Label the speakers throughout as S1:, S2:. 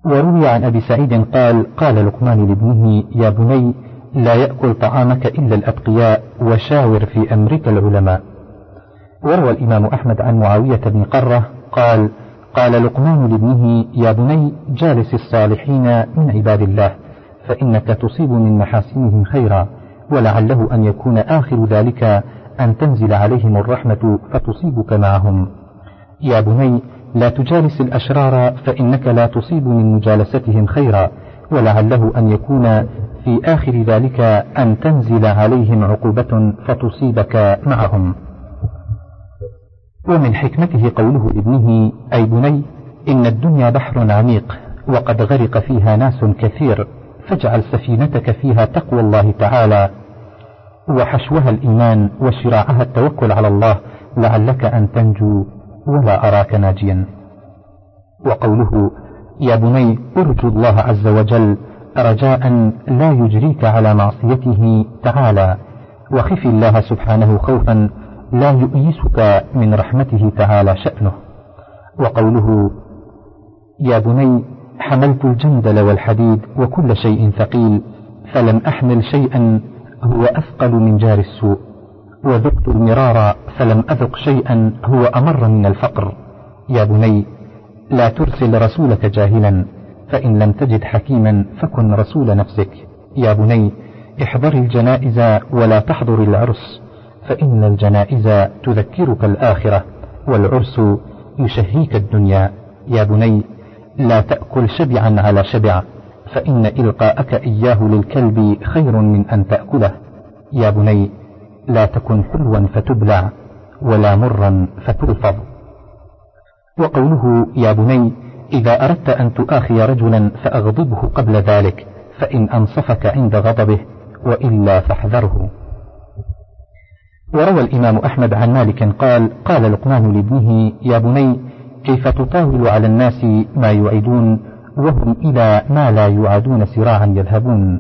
S1: وروي عن أبي سعيد قال قال لقمان لابنه يا بني لا يأكل طعامك إلا الأتقياء وشاور في أمرك العلماء. وروى الإمام أحمد عن معاوية بن قرة قال قال لقمان لابنه يا بني جالس الصالحين من عباد الله فإنك تصيب من محاسنهم خيرا ولعله أن يكون آخر ذلك أن تنزل عليهم الرحمة فتصيبك معهم. يا بني لا تجالس الأشرار فإنك لا تصيب من مجالستهم خيرا ولعله أن يكون في آخر ذلك أن تنزل عليهم عقوبة فتصيبك معهم. ومن حكمته قوله لابنه أي بني إن الدنيا بحر عميق وقد غرق فيها ناس كثير فاجعل سفينتك فيها تقوى الله تعالى وحشوها الإيمان وشراعها التوكل على الله لعلك أن تنجو ولا أراك ناجيا. وقوله يا بني ارجو الله عز وجل رجاء لا يجريك على معصيته تعالى وخف الله سبحانه خوفا لا يؤيسك من رحمته تعالى شأنه. وقوله يا بني حملت الجندل والحديد وكل شيء ثقيل فلم أحمل شيئا هو أثقل من جار السوء وذقت المرار فلم أذق شيئا هو أمر من الفقر. يا بني لا ترسل رسولك جاهلا فإن لم تجد حكيما فكن رسول نفسك. يا بني احضر الجنائز ولا تحضر العرس فإن الجنائز تذكرك الآخرة والعرس يشهيك الدنيا. يا بني لا تأكل شبعا على شبع فإن إلقاءك إياه للكلب خير من أن تأكله. يا بني لا تكن حلوا فتبلع ولا مرا فتلفظ. وقوله يا بني إذا أردت أن تؤاخي رجلا فأغضبه قبل ذلك فإن أنصفك عند غضبه وإلا فاحذره. وروى الإمام أحمد عن مالك قال قال لقمان لابنه يا بني كيف تطاول على الناس ما يعدون وهم إلى ما لا يعادون سراعا يذهبون.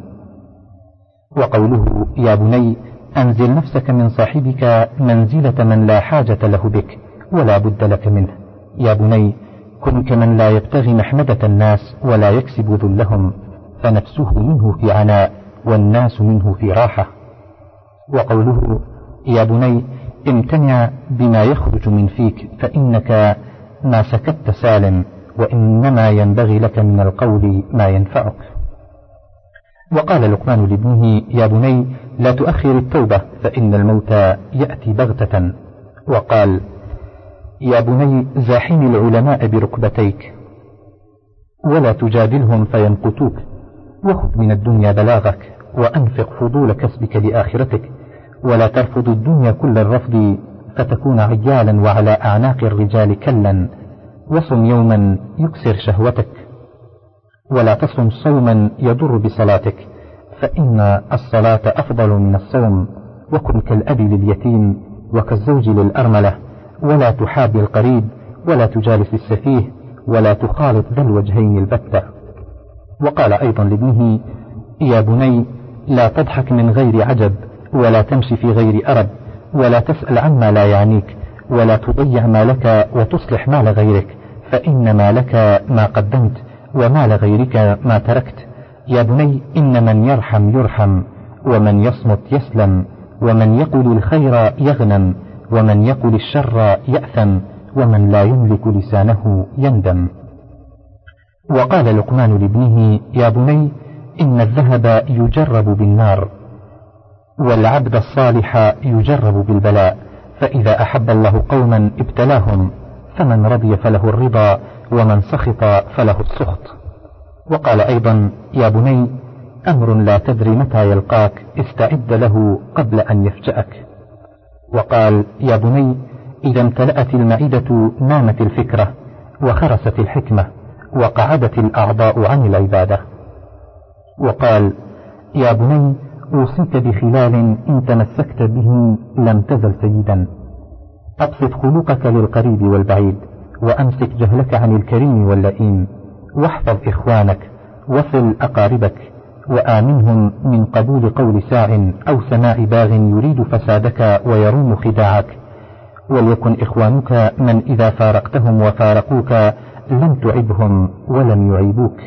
S1: وقوله يا بني أنزل نفسك من صاحبك منزلة من لا حاجة له بك ولا بد لك منه. يا بني كن كمن لا يبتغي محمدة الناس ولا يكسب ذلهم فنفسه منه في عناء والناس منه في راحة. وقوله يا بني امتنع بما يخرج من فيك فإنك ما سكت سالم وإنما ينبغي لك من القول ما ينفعك. وقال لقمان لابنه يا بني لا تؤخر التوبة فإن الموت يأتي بغتة. وقال يا بني زاحم العلماء بركبتيك ولا تجادلهم فيمقتوك وخذ من الدنيا بلاغك وأنفق فضول كسبك لآخرتك ولا ترفض الدنيا كل الرفض فتكون عيالا وعلى أعناق الرجال كلا. وصم يوما يكسر شهوتك ولا تصم صوما يضر بصلاتك فإن الصلاة أفضل من الصوم. وكن كالأب لليتيم وكالزوج للأرملة ولا تحاب القريب ولا تجالس السفيه ولا تخالط ذا الوجهين البتة. وقال أيضا لابنه يا بني لا تضحك من غير عجب ولا تمشي في غير أرب ولا تسأل عما لا يعنيك ولا تضيع مالك وتصلح مال غيرك فإن مالك ما قدمت ومال غيرك ما تركت. يا بني إن من يرحم يرحم ومن يصمت يسلم ومن يقل الخير يغنم ومن يقل الشر يأثم ومن لا يملك لسانه يندم. وقال لقمان لابنه يا بني إن الذهب يجرب بالنار والعبد الصالح يجرب بالبلاء فإذا أحب الله قوما ابتلاهم فمن رضي فله الرضا ومن سخط فله السخط. وقال أيضا يا بني أمر لا تدري متى يلقاك استعد له قبل أن يفجأك. وقال يا بني إذا امتلأت المعدة نامت الفكرة وخرست الحكمة وقعدت الأعضاء عن العبادة. وقال يا بني أوصيك بخلال إن تمسكت به لم تزل سيدا. أبسط خلقك للقريب والبعيد وأمسك جهلك عن الكريم واللئيم واحفظ إخوانك وصل أقاربك وآمنهم من قبول قول ساع أو سماع باغ يريد فسادك ويروم خداعك وليكن إخوانك من إذا فارقتهم وفارقوك لم تعبهم ولم يعيبوك.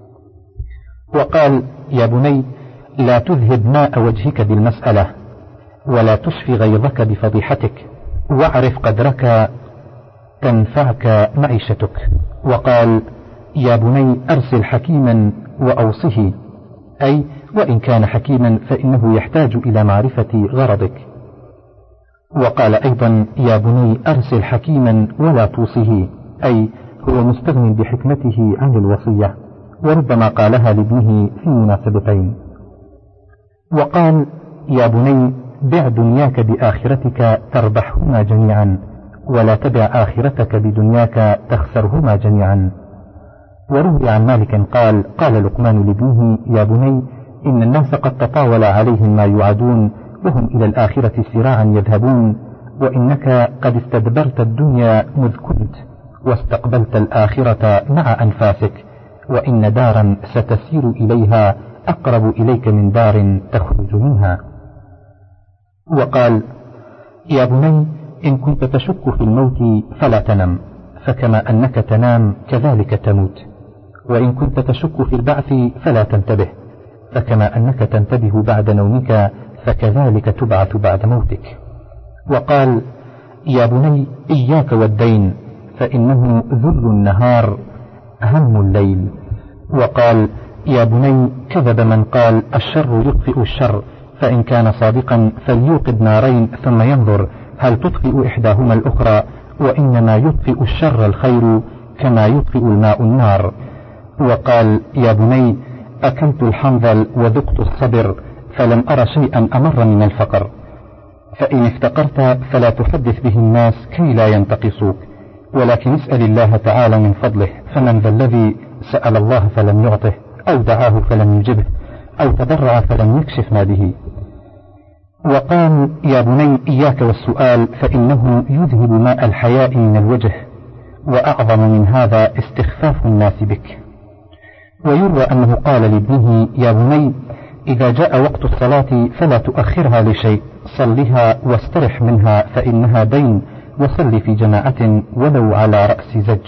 S1: وقال: يا بني لا تذهب ماء وجهك بالمسألة، ولا تشفي غيظك بفضيحتك، واعرف قدرك تنفعك معيشتك. وقال: يا بني أرسل حكيما وأوصه، أي وإن كان حكيما فإنه يحتاج إلى معرفة غرضك. وقال أيضا: يا بني أرسل حكيما ولا توصه، أي هو مستغن بحكمته عن الوصية، وربما قالها لابنه في مناسبتين. وقال: يا بني بع دنياك بآخرتك تربحهما جميعا، ولا تبع آخرتك بدنياك تخسرهما جميعا. وروي عن مالك قال: قال لقمان لابنه: يا بني إن الناس قد تطاول عليهم ما يوعدون، وهم إلى الآخرة سراعا يذهبون، وإنك قد استدبرت الدنيا مذ كنت، واستقبلت الآخرة مع أنفاسك، وإن دارا ستسير إليها أقرب إليك من دار تخرج منها. وقال: يا بني إن كنت تشك في الموت فلا تنم، فكما أنك تنام كذلك تموت، وإن كنت تشك في البعث فلا تنتبه، فكما أنك تنتبه بعد نومك فكذلك تبعث بعد موتك. وقال: يا بني إياك والدين، فإنه ذل النهار هم الليل. وقال: يا بني كذب من قال الشر يطفئ الشر، فإن كان صادقا فليوقد نارين ثم ينظر هل تطفئ إحداهما الأخرى، وإنما يطفئ الشر الخير كما يطفئ الماء النار. وقال: يا بني أكلت الحنظل وذقت الصبر، فلم أر شيئا أمر من الفقر، فإن افتقرت فلا تحدث به الناس كي لا ينتقصوك، ولكن اسأل الله تعالى من فضله، فمن ذا الذي سأل الله فلم يعطه، أو دعاه فلم يجبه، أو تضرع فلم يكشف ما به. وقال: يا بني إياك والسؤال، فإنه يذهب ماء الحياء من الوجه، وأعظم من هذا استخفاف الناس بك. ويروى أنه قال لابنه: يا بني إذا جاء وقت الصلاة فلا تؤخرها لشيء، صلها واسترح منها، فإنها دين، وصل في جماعة ولو على رأس زج.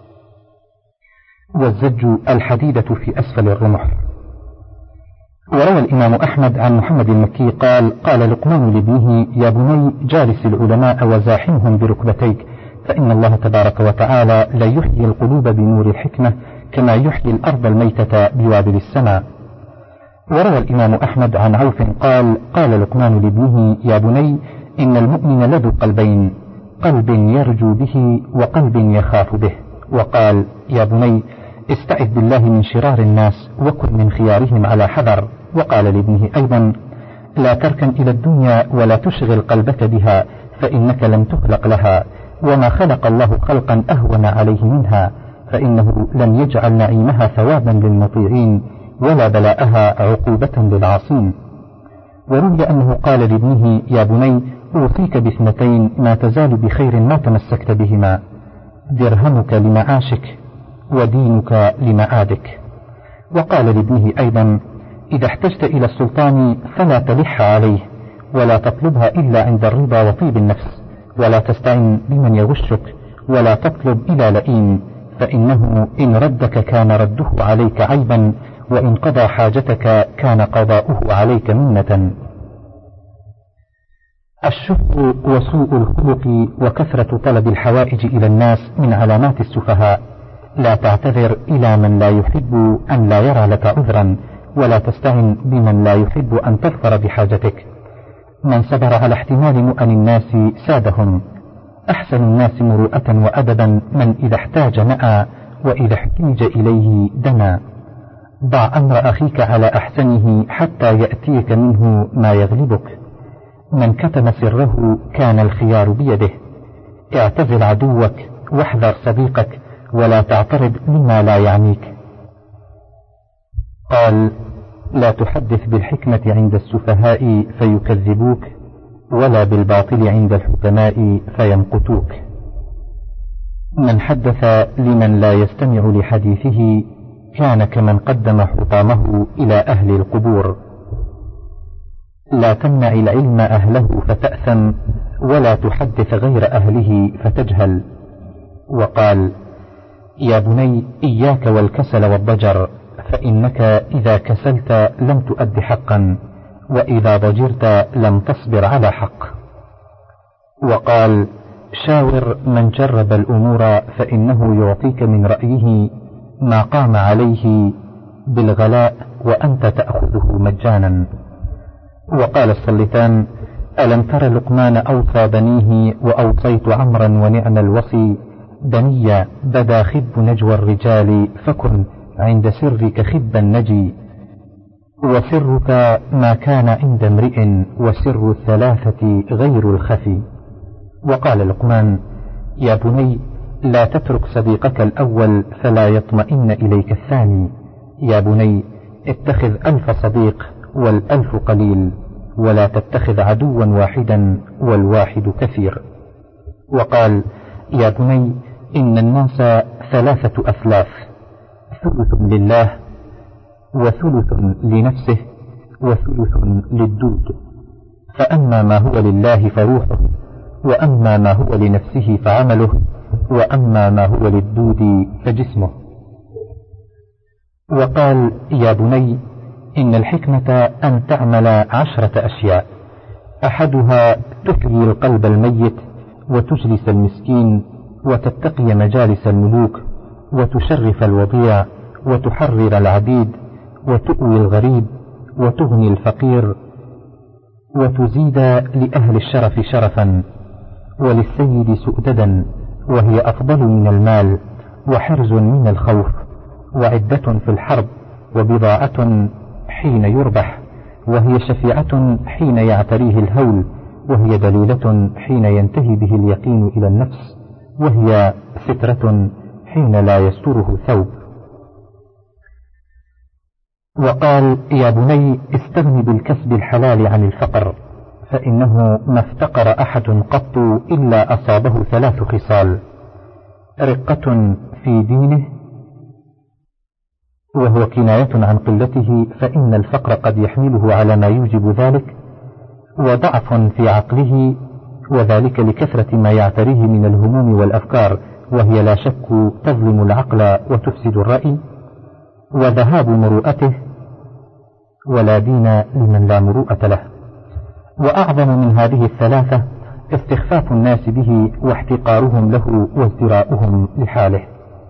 S1: والزج الحديدة في أسفل الرمح. وروى الإمام أحمد عن محمد المكي قال: قال لقمان لابنه: يا بني جالس العلماء وزاحمهم بركبتيك، فإن الله تبارك وتعالى لا يحيي القلوب بنور الحكمة كما يحيي الأرض الميتة بوابل السماء. وروى الإمام أحمد عن عوف قال: قال لقمان لابنه: يا بني إن المؤمن لذو قلبين، قلب يرجو به وقلب يخاف به. وقال: يا بني استعذ بالله من شرار الناس، وكن من خيارهم على حذر. وقال لابنه أيضا: لا تركن إلى الدنيا ولا تشغل قلبك بها، فإنك لم تخلق لها، وما خلق الله خلقا أهون عليه منها، فإنه لم يجعل نعيمها ثوابا للمطيعين، ولا بلاءها عقوبة للعاصين. وروي أنه قال لابنه: يا بني أوصيك باثنتين ما تزال بخير ما تمسكت بهما، درهمك لمعاشك، ودينك لمعادك. وقال لابنه أيضا: إذا احتجت إلى السلطان فلا تلح عليه، ولا تطلبها إلا عند الرضا وطيب النفس، ولا تستعن بمن يغشك، ولا تطلب إلى لئيم، فإنه إن ردك كان رده عليك عيبا، وإن قضى حاجتك كان قضاؤه عليك منة. الشح وسوء الخلق وكثرة طلب الحوائج إلى الناس من علامات السفهاء. لا تعتذر إلى من لا يحب أن لا يرى لك عذرا، ولا تستعن بمن لا يحب أن تظفر بحاجتك. من صبر على احتمال مؤن الناس سادهم، أحسن الناس مروءة وأدبا من إذا احتاج نأى، وإذا احتيج إليه دنا. ضع أمر أخيك على أحسنه حتى يأتيك منه ما يغلبك. من كتم سره كان الخيار بيده. اعتزل عدوك واحذر صديقك، ولا تعترض مما لا يعنيك. قال: لا تحدث بالحكمة عند السفهاء فيكذبوك، ولا بالباطل عند الحكماء فيمقتوك. من حدث لمن لا يستمع لحديثه كان كمن قدم حطامه إلى أهل القبور. لا تمنع العلم أهله فتأثم، ولا تحدث غير أهله فتجهل. وقال: يا بني إياك والكسل والضجر، فإنك إذا كسلت لم تؤد حقا، وإذا ضجرت لم تصبر على حق. وقال: شاور من جرب الأمور فإنه يعطيك من رأيه ما قام عليه بالغلاء وأنت تأخذه مجانا. وقال السلطان: ألم تر لقمان أوصى بنيه وأوصيت عمرا ونعم الوصي، بني بدا خب نجوى الرجال فكن عند سرك خب النجي، وسرك ما كان عند امرئ وسر الثلاثة غير الخفي. وقال لقمان: يا بني لا تترك صديقك الأول فلا يطمئن إليك الثاني، يا بني اتخذ 1000 صديق وال1000 قليل، ولا تتخذ عدوا واحدا والواحد كثير. وقال: يا بني إن الناس 3 أثلاث، ثلث لله وثلث لنفسه وثلث للدود، فأما ما هو لله فروحه، وأما ما هو لنفسه فعمله، وأما ما هو للدود فجسمه. وقال: يا بني إن الحكمة أن تعمل 10 أشياء، أحدها تحيي القلب الميت وتجلس المسكين وتتقي مجالس الملوك وتشرف الوضيع وتحرر العبيد وتؤوي الغريب وتغني الفقير وتزيد لأهل الشرف شرفا وللسيد سؤددا، وهي أفضل من المال وحرز من الخوف وعدة في الحرب وبضاعة حين يربح، وهي شفيعة حين يعتريه الهول، وهي دليلة حين ينتهي به اليقين إلى النفس، وهي سترة حين لا يستره ثوب. وقال: يا بني استغن بالكسب الحلال عن الفقر، فإنه ما افتقر أحد قط إلا أصابه 3 خصال: رقة في دينه، وهو كناية عن قلته فإن الفقر قد يحمله على ما يوجب ذلك، وضعف في عقله، وذلك لكثرة ما يعتريه من الهموم والأفكار، وهي لا شك تظلم العقل وتفسد الرأي، وذهاب مروءته، ولا دين لمن لا مروءة له. وأعظم من هذه 3 استخفاف الناس به واحتقارهم له وازدراؤهم لحاله.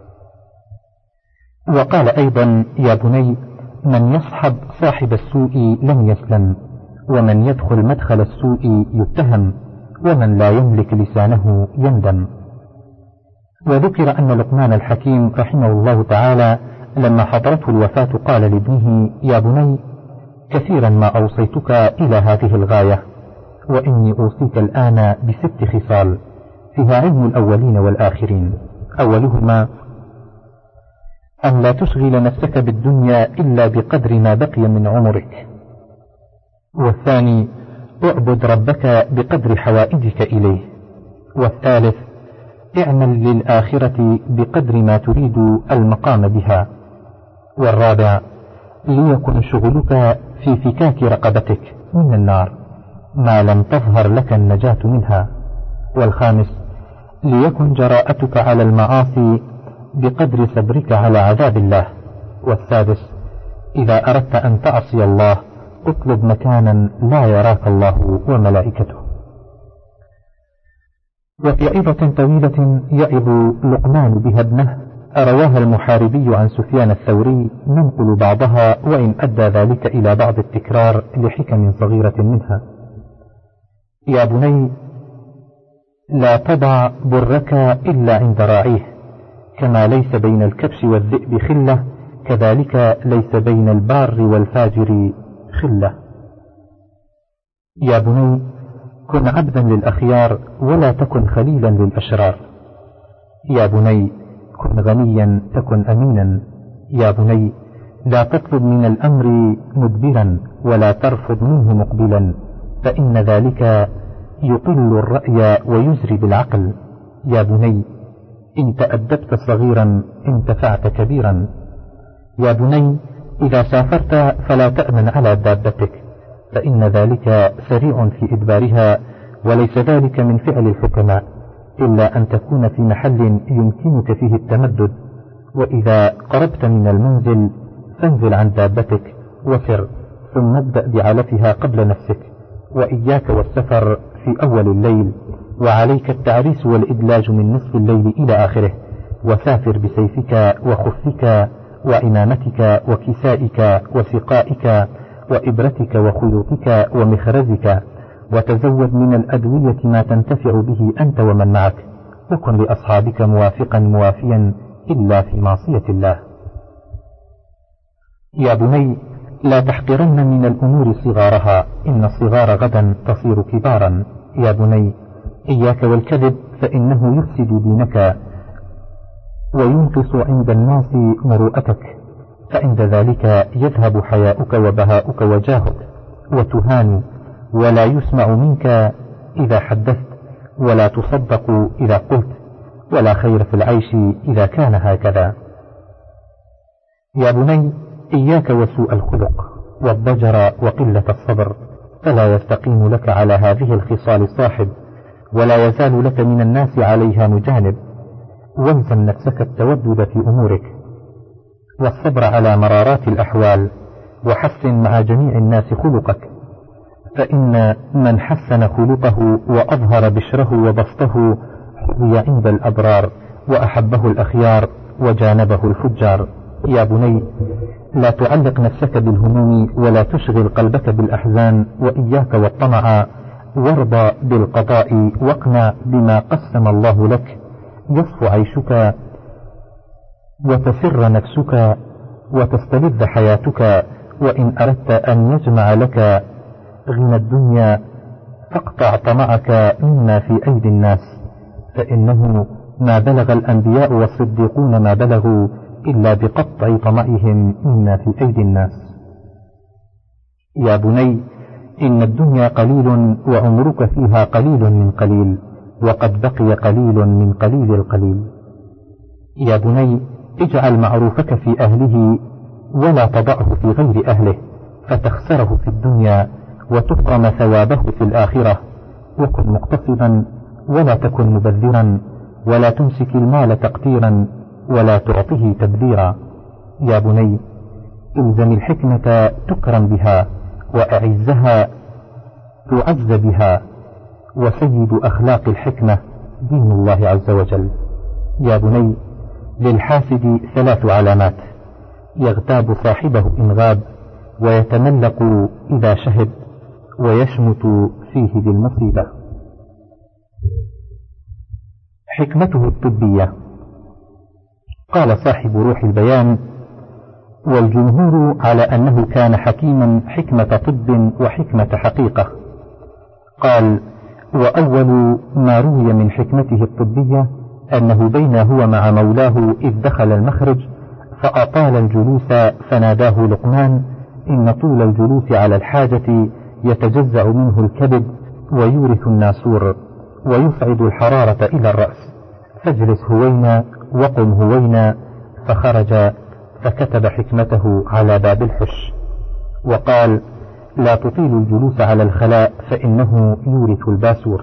S1: وقال أيضا: يا بني من يصحب صاحب السوء لن يسلم، ومن يدخل مدخل السوء يتهم، ومن لا يملك لسانه يندم. وذكر أن لقمان الحكيم رحمه الله تعالى لما حضرته الوفاة قال لابنه: يا بني كثيرا ما أوصيتك إلى هذه الغاية، وإني أوصيك الآن ب6 خصال فيها علم الأولين والآخرين. أولهما أن لا تشغل نفسك بالدنيا إلا بقدر ما بقي من عمرك، والثاني اعبد ربك بقدر حوائجك إليه، والثالث اعمل للآخرة بقدر ما تريد المقام بها، والرابع ليكن شغلك في فكاك رقبتك من النار ما لم تظهر لك النجاة منها، والخامس ليكن جراءتك على المعاصي بقدر صبرك على عذاب الله، والسادس إذا أردت أن تعصي الله اطلب مكانا لا يراك الله وملائكته. وفي عظة طويلة يعظ لقمان بها ابنه رواها المحاربي عن سفيان الثوري، ننقل بعضها وإن أدى ذلك إلى بعض التكرار لحكم صغيرة منها: يا بني لا تضع برك إلا عند راعيه، كما ليس بين الكبش والذئب خلة، كذلك ليس بين البار والفاجر خلة. يا بني كن عبدا للأخيار ولا تكن خليلا للأشرار. يا بني كن غنيا تكن أمينا. يا بني لا تطلب من الأمر مدبرا ولا ترفض منه مقبلا، فإن ذلك يقل الرأي ويزري بالعقل. يا بني إن تأدبت صغيرا انتفعت كبيرا. يا بني إذا سافرت فلا تأمن على دابتك، فإن ذلك سريع في إدبارها وليس ذلك من فعل الحكماء، إلا أن تكون في محل يمكنك فيه التمدد. وإذا قربت من المنزل فانزل عن دابتك وسر، ثم ابدأ بعلفها قبل نفسك، وإياك والسفر في أول الليل، وعليك التعريس والإدلاج من نصف الليل إلى آخره، وسافر بسيفك وخفك وعمامتك وكسائك وسقائك وإبرتك وخيوطك ومخرزك، وتزود من الأدوية ما تنتفع به أنت ومن معك، وكن لأصحابك موافقا موافيا إلا في معصية الله. يا بني لا تحقرن من الأمور صغارها، إن الصغار غدا تصير كبارا. يا بني إياك والكذب، فإنه يفسد دينك وينقص عند الناس مروءتك، فعند ذلك يذهب حياؤك وبهاؤك وجاهك، وتهان ولا يسمع منك إذا حدثت، ولا تصدق إذا قلت، ولا خير في العيش إذا كان هكذا. يا بني إياك وسوء الخلق والضجر وقلة الصبر، فلا يستقيم لك على هذه الخصال صاحب، ولا يزال لك من الناس عليها مجانب. والزم نفسك التودد في أمورك، والصبر على مرارات الأحوال، وحسن مع جميع الناس خلقك، فإن من حسن خلقه وأظهر بشره وبسطه حظي عند الأبرار، وأحبه الأخيار وجانبه الفجار. يا بني لا تعلق نفسك بالهموم، ولا تشغل قلبك بالأحزان، وإياك والطمع، وارضى بالقضاء واقنع بما قسم الله لك، يصفو عيشك وتسر نفسك وتستلذ حياتك. وإن أردت أن يجمع لك غنى الدنيا فاقطع طمعك مما في أيدي الناس، فإنه ما بلغ الأنبياء والصديقون ما بلغوا إلا بقطع طمعهم مما في أيدي الناس. يا بني إن الدنيا قليل، وعمرك فيها قليل من قليل، وقد بقي قليل من قليل القليل. يا بني اجعل معروفك في أهله، ولا تضعه في غير أهله، فتخسره في الدنيا وتحرم ثوابه في الآخرة. وكن مقتصدا ولا تكن مبذرا، ولا تمسك المال تقتيرا، ولا تعطه تبذيرا. يا بني الزم الحكمة تكرم بها، وأعزها تعز بها، وسيد أخلاق الحكمة دين الله عز وجل. يا بني للحاسد 3 علامات: يغتاب صاحبه إن غاب، ويتملق إذا شهد، ويشمت فيه بالمصيبة. حكمته الطبية. قال صاحب روح البيان: والجمهور على أنه كان حكيما حكمة طب وحكمة حقيقة. قال: وأول ما روي من حكمته الطبية أنه بين هو مع مولاه إذ دخل المخرج فأطال الجلوس، فناداه لقمان: إن طول الجلوس على الحاجة يتجزأ منه الكبد ويورث الناسور، ويصعد الحرارة إلى الرأس، فاجلس هوينا وقم هوينا. فخرج فكتب حكمته على باب الحش. وقال: لا تطيل الجلوس على الخلاء، فإنه يورث الباسور.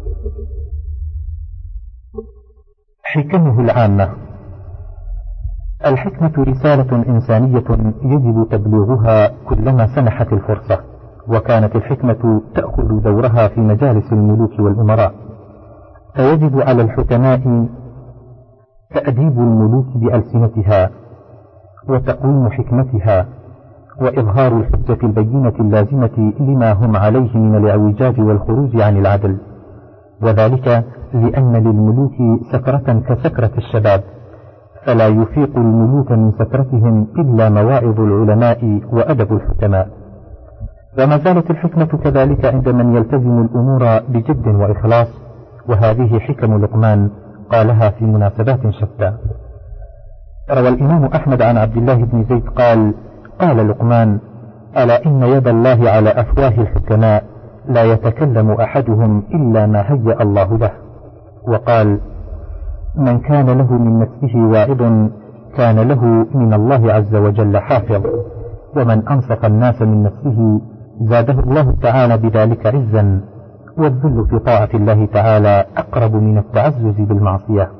S1: حكمه العامة. الحكمة رسالة إنسانية يجب تبليغها كلما سنحت الفرصة، وكانت الحكمة تأخذ دورها في مجالس الملوك والأمراء، فيجب على الحكماء تأديب الملوك بألسنتها، وتقويم حكمتها، وإظهار الحجة البينة اللازمة لما هم عليه من الاعوجاج والخروج عن العدل، وذلك لأن للملوك سكرة كسكرة الشباب، فلا يفيق الملوك من سكرتهم إلا مواعظ العلماء وأدب الحكماء. وما زالت الحكمة كذلك عند من يلتزم الأمور بجد وإخلاص، وهذه حكم لقمان قالها في مناسبات شتى. روى الإمام أحمد عن عبد الله بن زيد قال: قال لقمان: ألا إن يد الله على أفواه الحكماء، لا يتكلم أحدهم إلا ما هيأ الله له. وقال: من كان له من نفسه واعظ كان له من الله عز وجل حافظ، ومن أنصف الناس من نفسه زاده الله تعالى بذلك عزا. والذل في طاعة الله تعالى أقرب من التعزز بالمعصية.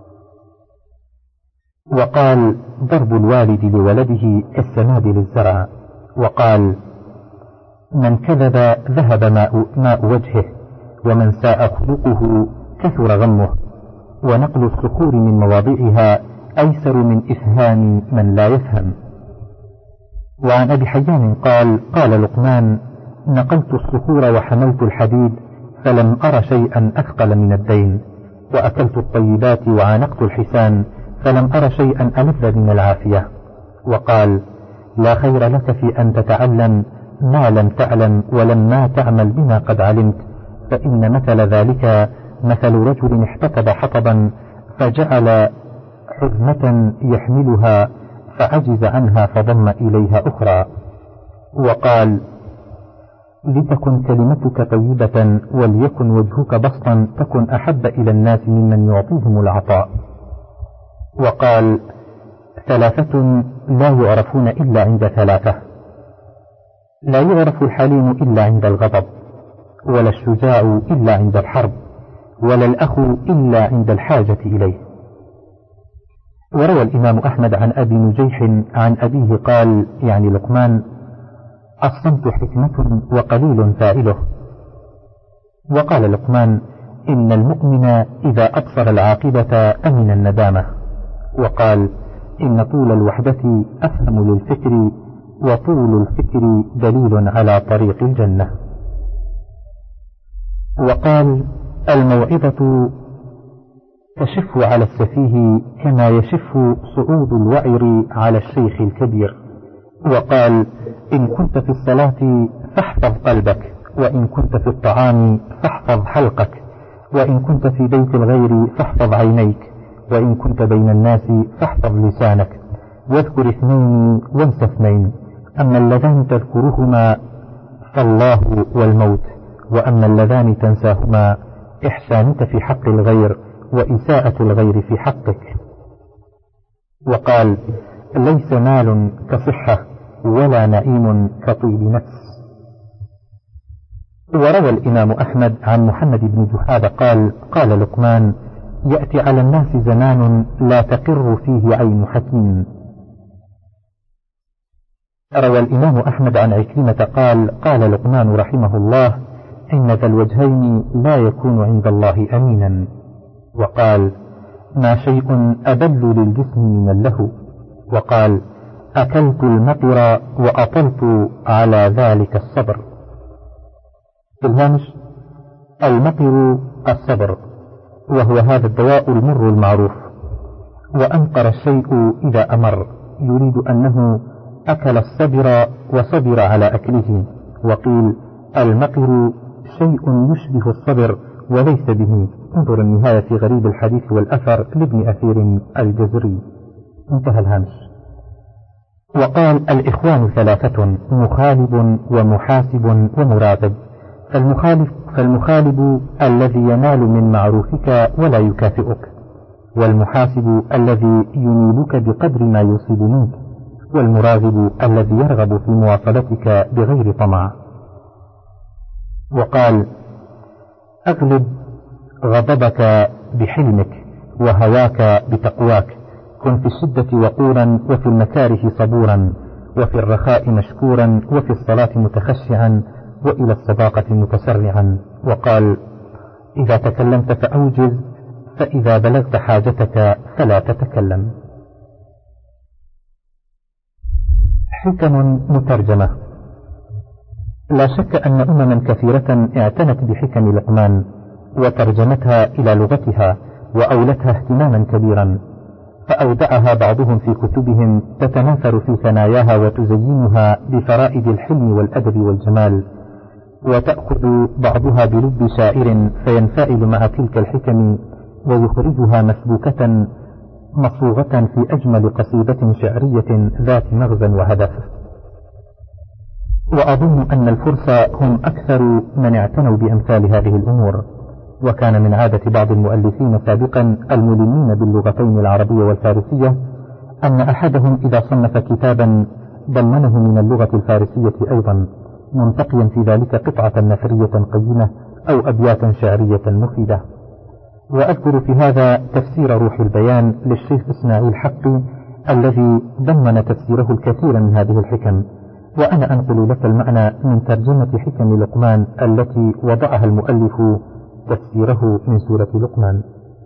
S1: وقال ضرب الوالد لولده كالسماد للزرع. وقال من كذب ذهب ماء وجهه، ومن ساء خلقه كثر غمه، ونقل الصخور من مواضعها أيسر من إفهام من لا يفهم. وعن أبي حيان قال لقمان نقلت الصخور وحملت الحديد فلم أر شيئا أثقل من الدين، وأكلت الطيبات وعانقت الحسان فلم أر شيئا ألذ من العافية. وقال لا خير لك في أن تتعلم ما لم تعلم ولما تعمل بما قد علمت، فإن مثل ذلك مثل رجل احتطب حطبا فجعل حزمة يحملها فعجز عنها فضم إليها أخرى. وقال لتكن كلمتك طيبة وليكن وجهك بسطا تكن أحب إلى الناس ممن يعطيهم العطاء. وقال ثلاثة لا يعرفون إلا عند ثلاثة: لا يعرف الحليم إلا عند الغضب، ولا الشجاع إلا عند الحرب، ولا الأخ إلا عند الحاجة إليه. وروى الإمام أحمد عن أبي نجيح عن أبيه قال يعني لقمان الصمت حكمة وقليل فائله. وقال لقمان إن المؤمن إذا أبصر العاقبة أمن الندامة. وقال إن طول الوحدة أفهم للفكر، وطول الفكر دليل على طريق الجنة. وقال الموعظة تشف على السفيه كما يشف صعود الوعر على الشيخ الكبير. وقال إن كنت في الصلاة فاحفظ قلبك، وإن كنت في الطعام فاحفظ حلقك، وإن كنت في بيت الغير فاحفظ عينيك، وإن كنت بين الناس فاحفظ لسانك، واذكر اثنين وانس اثنين، أما اللذان تذكرهما فالله والموت، وأما اللذان تنساهما إحسانك في حق الغير وإساءة الغير في حقك. وقال ليس مال كصحة ولا نعيم كطيب نفس. وروى الإمام أحمد عن محمد بن جحاد قال لقمان يأتي على الناس زمان لا تقر فيه عين حكيم. روى الإمام أحمد عن عكرمة قال لقمان رحمه الله إن ذا الوجهين لا يكون عند الله أمينا. وقال ما شيء أبل للجسم من اللهو. وقال أكلت المطر وأطلت على ذلك الصبر. في الهامش المطر الصبر، وهو هذا الدواء المر المعروف. وأنقر الشيء إذا أمر، يريد أنه أكل الصبر وصبر على أكله. وقيل المطر شيء يشبه الصبر وليس به. انظر النهاية في غريب الحديث والأثر لابن أثير الجزري. انتهى الهامش. وقال الإخوان ثلاثة: مخالب ومحاسب ومراقب. فالمخالب الذي ينال من معروفك ولا يكافئك، والمحاسب الذي ينيلك بقدر ما يصيب منك، والمراغب الذي يرغب في مواصلتك بغير طمع. وقال أغلب غضبك بحلمك وهواك بتقواك، كن في الشدة وقورا وفي المكاره صبورا، وفي الرخاء مشكورا وفي الصلاة متخشعا، وإلى الصداقة متسرعا. وقال إذا تكلمت فأوجز، فإذا بلغت حاجتك فلا تتكلم. حكم مترجمة. لا شك أن أمما كثيرة اعتنت بحكم لقمان وترجمتها إلى لغتها وأولتها اهتماما كبيرا، فأودعها بعضهم في كتبهم تتناثر في ثناياها وتزينها بفرائد الحلم والأدب والجمال، وتأخذ بعضها بلب شاعر فينفعل مع تلك الحكم ويخرجها مسبوكة مصوغة في أجمل قصيدة شعرية ذات مغزى وهدف. وأظن أن الفرس هم أكثر من اعتنوا بأمثال هذه الأمور. وكان من عادة بعض المؤلفين سابقا الملمين باللغتين العربية والفارسية أن أحدهم إذا صنف كتابا ضمنه من اللغة الفارسية أيضا، منتقيا في ذلك قطعة نثرية قيمة أو أبياتا شعرية مفيدة. وأذكر في هذا تفسير روح البيان للشيخ إسماعيل حقي الذي ضمن تفسيره الكثير من هذه الحكم، وأنا أنقل لك المعنى من ترجمة حكم لقمان التي وضعها المؤلف تفسيره من سورة لقمان.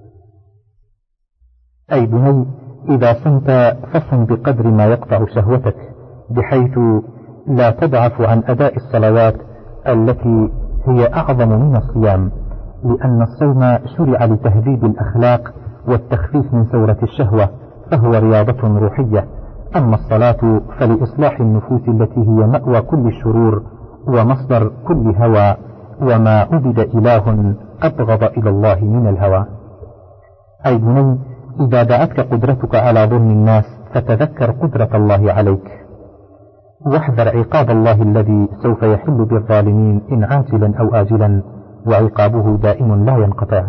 S1: أي بني إذا صمت فصم بقدر ما يقطع شهوتك، بحيث لا تضعف عن أداء الصلوات التي هي أعظم من الصيام، لأن الصوم شرع لتهذيب الأخلاق والتخفيف من ثورة الشهوة، فهو رياضة روحية. أما الصلاة فلإصلاح النفوس التي هي مأوى كل الشرور ومصدر كل هوى، وما عبد إله أبغض إلى الله من الهوى. أي بني إذا دعتك قدرتك على ظلم الناس فتذكر قدرة الله عليك، واحذر عقاب الله الذي سوف يحل بالظالمين إن عاجلا أو آجلا، وعقابه دائم لا ينقطع.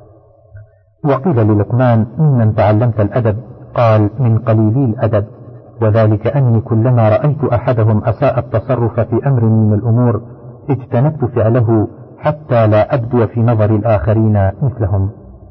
S1: وقيل للقمان ممن تعلمت الأدب؟ قال من قليلي الأدب، وذلك أني كلما رأيت أحدهم أساء التصرف في أمر من الأمور اجتنبت فعله حتى لا أبدو في نظر الآخرين مثلهم.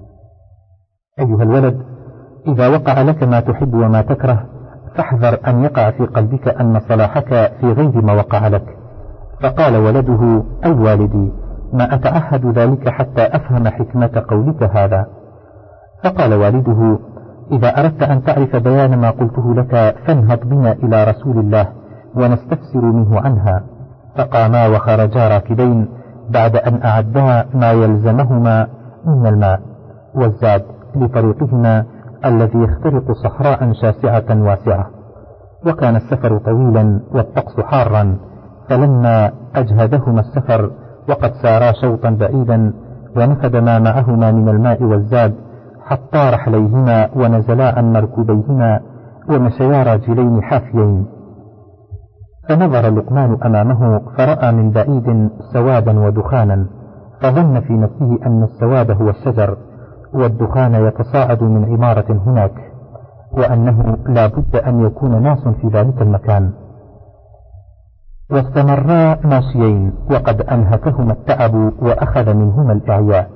S1: أيها الولد، إذا وقع لك ما تحب وما تكره فاحذر أن يقع في قلبك أن صلاحك في غير ما وقع لك. فقال ولده أي والدي ما أتعهد ذلك حتى أفهم حكمة قولك هذا. فقال والده إذا أردت أن تعرف بيان ما قلته لك فانهض بنا إلى رسول الله ونستفسر منه عنها. فقاما وخرجا راكبين بعد أن أعدا ما يلزمهما من الماء والزاد لطريقهما الذي يخترق صحراء شاسعة واسعة. وكان السفر طويلا والطقس حارا، فلما أجهدهما السفر وقد سارا شوطا بعيدا ونفد ما معهما من الماء والزاد حطا رحليهما ونزلا عن مركوبيهما ومشيا راجلين حافيين. فنظر لقمان أمامه فرأى من بعيد سوادا ودخانا، فظن في نفسه أن السواد هو الشجر والدخان يتصاعد من عمارة هناك، وأنه لا بد أن يكون ناس في ذلك المكان. واستمرا ماشيين وقد أنهكهما التعب وأخذ منهما الإعياء،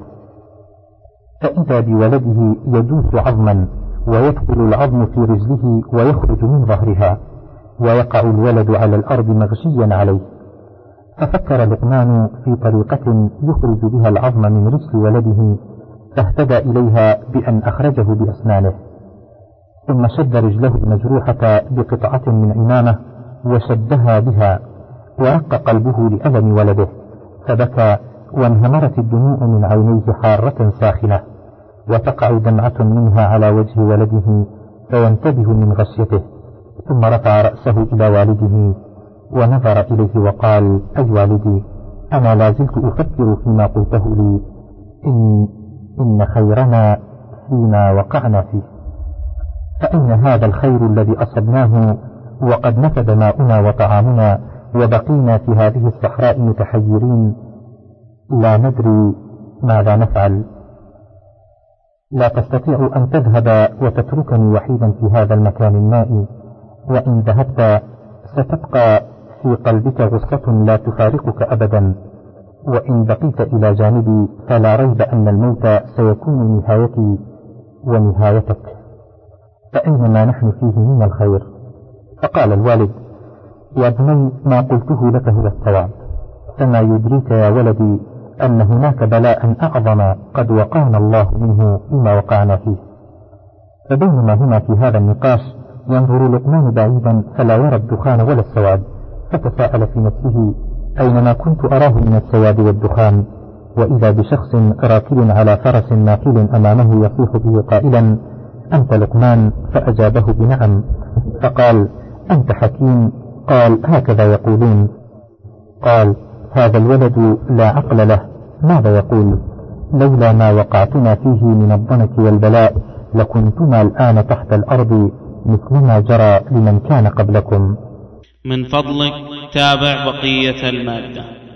S1: فإذا بولده يدوس عظما ويدخل العظم في رجله ويخرج من ظهرها، ويقع الولد على الأرض مغشيا عليه. ففكر لقمان في طريقة يخرج بها العظم من رجل ولده، فاهتدى إليها بأن أخرجه بأسنانه، ثم شد رجله المجروحة بقطعة من عمامة وشدها بها، ورق قلبه لألم ولده فبكى، وانهمرت الدموع من عينيه حارة ساخنة، وتقع دمعة منها على وجه ولده فينتبه من غشيته، ثم رفع رأسه إلى والده ونظر إليه وقال أي والدي أنا لا زلت أفكر فيما قلته لي، إن خيرنا فيما وقعنا فيه، فأين هذا الخير الذي أصبناه وقد نفد ماؤنا وطعامنا وبقينا في هذه الصحراء متحيرين لا ندري ماذا نفعل. لا تستطيع أن تذهب وتتركني وحيدا في هذا المكان المائي، وإن ذهبت ستبقى في قلبك غصة لا تفارقك أبدا، وإن بقيت إلى جانبي فلا ريب أن الموت سيكون نهايتي ونهايتك، فأين ما نحن فيه من الخير؟ فقال الوالد يا بني ما قلته لك هو الصواب، فما يدريك يا ولدي أن هناك بلاء أعظم قد وقانا الله منه بما وقعنا فيه. فبينما هما في هذا النقاش ينظر لقمان بعيدا فلا يرى الدخان ولا السواد، فتساءل في نفسه أينما كنت أراه من السواد والدخان، وإذا بشخص راكب على فرس ناقل أمامه يصيح به قائلا أنت لقمان؟ فأجابه بنعم. فقال أنت حكيم؟ قال هكذا يقولون. قال هذا الولد لا عقل له، ماذا يقول؟ لولا ما وقعتما فيه من الضنك والبلاء لكنتما الآن تحت الأرض مثلما جرى لمن كان قبلكم.
S2: من فضلك تابع بقية المادة.